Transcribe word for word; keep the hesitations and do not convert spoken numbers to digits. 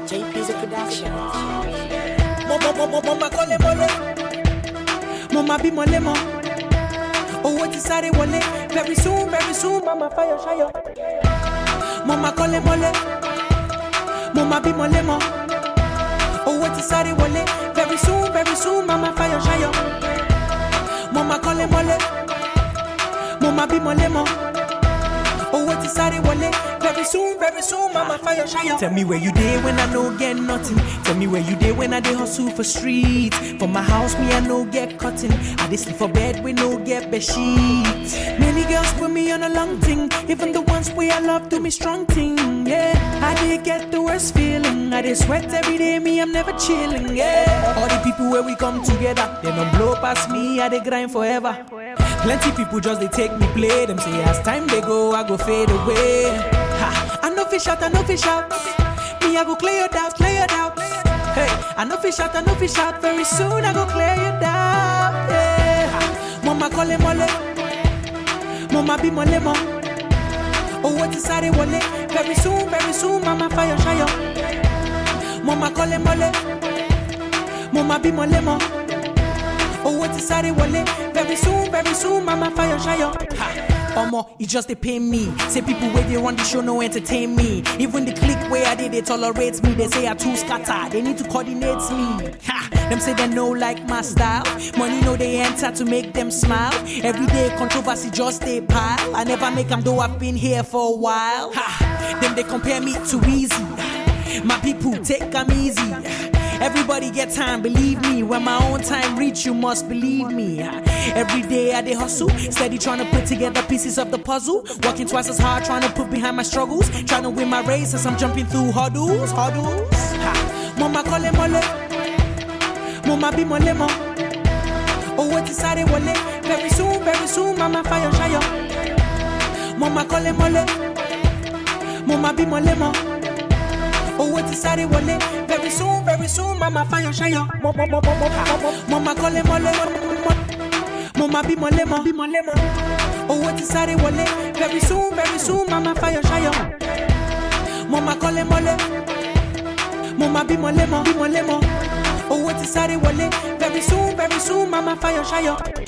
J P's a production. Mama kole mole, mama be mole mo. Oh what is that wole? Very soon, very soon, mama fire shire. Mama kole mole, mama be mole mo. Oh what is that wole? Very soon, very soon, mama fire shire. Mama kole mole, mama be mole mo. Oh what is that wole? Very soon, very soon, mama fire shire. Tell me where you did when I no get nothing. Tell me where you did when I did hustle for streets. For my house, me I no get cutting. I did sleep for bed, we no get bed sheets. Many girls put me on a long thing. Even the ones where I love do me strong thing. Yeah, I did get the worst feeling. I did sweat every day, me I'm never chilling. Yeah, all the people where we come together, they don't blow past me, I did grind forever. Plenty people just they take me play. Them say as time they go, I go fade away. Ha, I know fish out, I know fish out. Me I go clear your doubt, clear your doubt. Hey, I know fish out, I know fish out. Very soon I go clear your doubt. Yeah. Ha, mama kole mole, mama be mole mo. Oh what is that wole? Very soon, very soon, mama fire shire. Mama kole mole, mama be mole mo. Oh what is that wole? Very soon, very soon, mama fire shire. Ha. Omo, it just they pay me. Say people where they run the show no entertain me. Even the clique where I did they tolerate me. They say I too scatter, they need to coordinate me. Ha, them say they know like my style. Money know they enter to make them smile. Everyday controversy just they pile. I never make them though I've been here for a while. Ha, them they compare me to Easy. My people take them easy. Everybody get time, believe me. When my own time reach, you must believe me. Every day I dey hustle, steady trying to put together pieces of the puzzle. Working twice as hard, trying to put behind my struggles. Trying to win my race as I'm jumping through hurdles, hurdles. Ha. Mama kole mole, mama be mole mo. Oh what is that wole? Very soon, very soon, mama fire shire. Mama kole mole, mama be mole mo. Oh what is that wole? Very soon, very soon, mama fire shire. Mama kole mole, mama be mole mo, be mole mo. Oh what is that wole? Very soon, very soon, mama fire shire. Mama kole mole, mama be mole mo, be mole mo. Oh what is that wole? Very soon, very soon, mama fire shire.